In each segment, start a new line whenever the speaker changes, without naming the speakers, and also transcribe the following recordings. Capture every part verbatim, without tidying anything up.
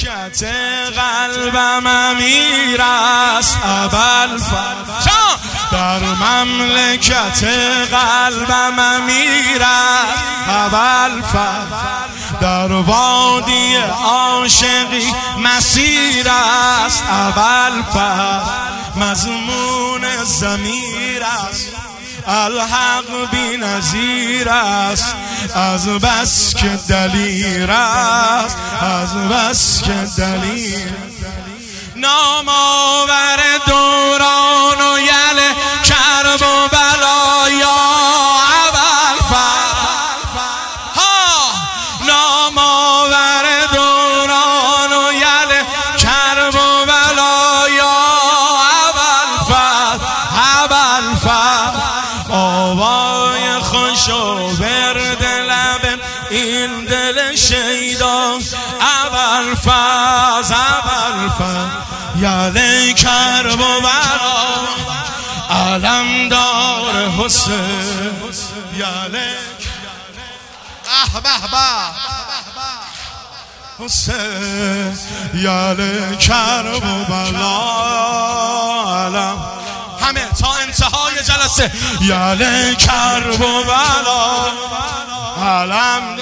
مملکت قلبم امیر است ابوالفضل، در مملکت قلبم امیر است ابوالفضل، در وادی عاشقی مسیر است ابوالفضل، مضمون ضمیر است الحق بی نظیر است، از بس که دلیر است، از بس که دلیر. نام آور دوران و یل کرب و بلایا ابوالفضل، ها نام آور دوران و یل کرب و بلایا ابوالفضل، ابوالفضل آوای خوش و برد لب این دل شیدا ابوالفضل، ابوالفضل یل کرب و بلا علمدار حسین یل به به به حسین یل کرب و بلا علم همه تا انتهای جلسه یل کرب و بلا علم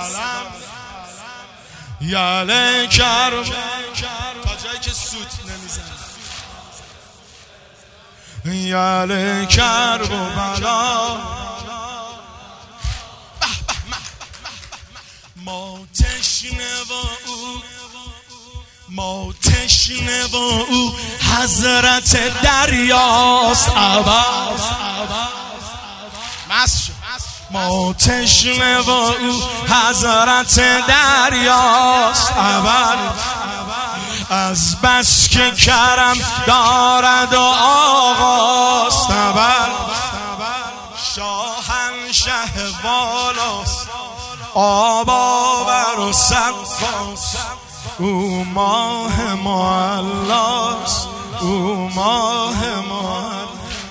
یل کرب تا جایی که سوت نمیزن یل کرب و بلا ما تشنه و او ما تشنه و او حضرت دریاست ما تشنه و او حضرت دریاست اول، از بس که کرم دارد و آقاست اول، شاهنشه والاست آباور و سقاست، او ماه معلاست او ماه معلاست،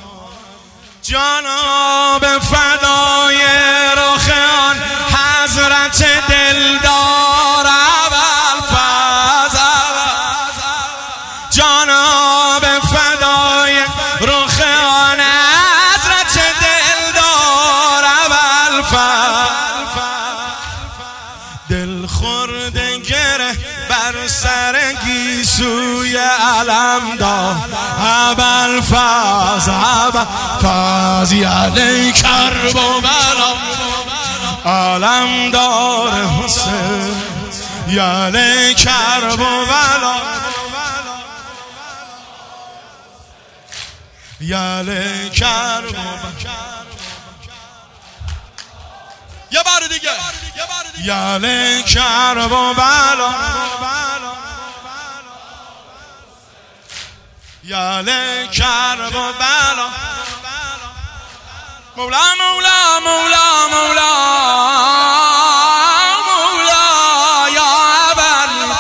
جناب فدای رخ آن حضرت دلدار ابوالفضل، جناب فدای رخ آن حضرت دلدار ابوالفضل، دل خورده گره بر سر گیسوی علمدار ابوالفضل، ابوالفضل یل کرب و بلا علمدار حسین یل کرب و بلا یل کرب و بلا. یه بار دیگه یل کرب و بلا یل کرب و بلا، مولا مولا مولا مولا مولا یا ابوالفضل،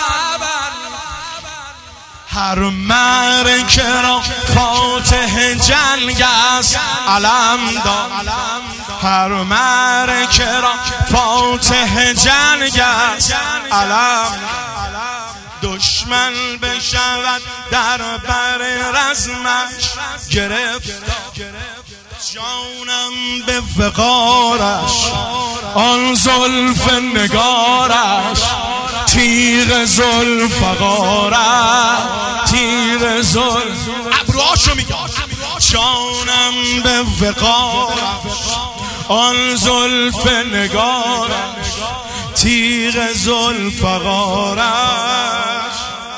هر معرکه را فاتح جنگ است علمدار، هر معرکه را فاتح جنگ است علم، دشمن بشود در بر رزمش گرفتار، جانم به وقارش آن زلف نگارش، تیغ ذوالفقارش تیغ زلف ابروهاشو میگه، جانم به وقارش آن زلف نگارش، تیغ ذوالفقارش،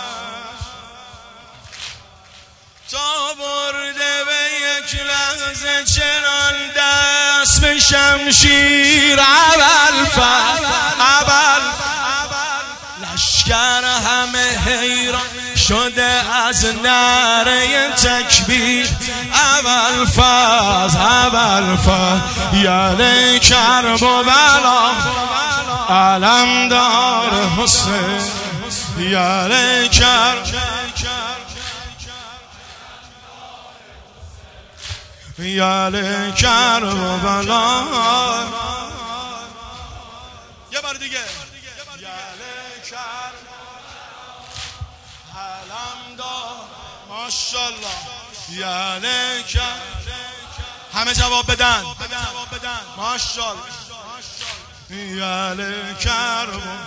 تا برده به یک لحظه چنان دست به شمشیر ابوالفضل، لشکر همه حیران شده از نعره تکبیر ابوالفضل، ابوالفضل یل کرب و بلا علمدار حسین یل کرب یل کرب و بلا. یه بار دیگه یل کرب علمدار ماشاءالله یعنی که همه جواب بدن ماشاءالله یعنی کرم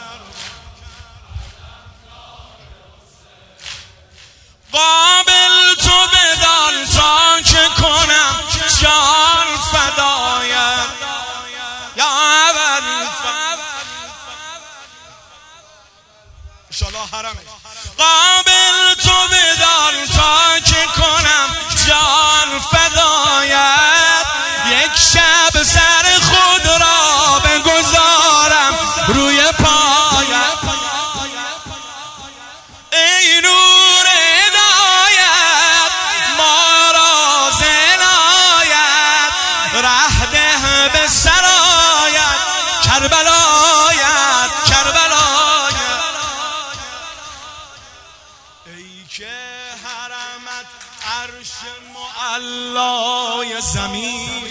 قابل تو بدان تا که کنم جان فدایم یا اول انشالله حرمه قابل تو بدان تا که کنم جان فدایت یک شب سر خود را بگذارم روی پایت ای نور هدایت ما را زنایت ره ده به سرایت کربلایت کربلایت ای که حرمت عرش معلای زمین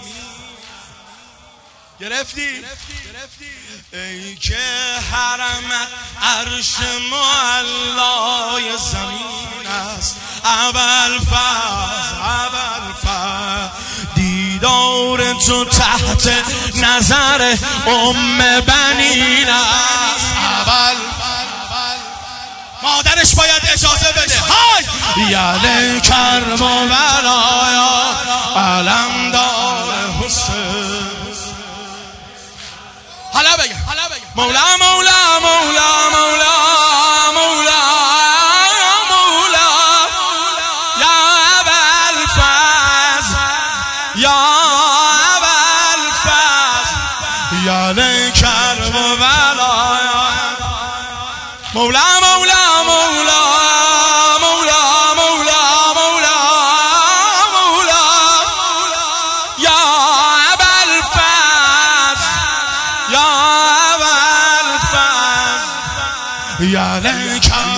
گرفتی؟ ای که حرمت عرش معلای زمین است ابوالفضل ابوالفضل دیدار تو تحت نظر ام بنین است ابوالفضل مادرش باید اجازه بده های یعنی کرم و بلایا علمدار حسین حالا بگم مولا مولا مولا مولا مولا مولا یا ابوالفضل یا ابوالفضل یعنی کرم و بلایا مولا مولا مولا مولا مولا مولا مولا یا ابوالفضل یا ابوالفضل یعنی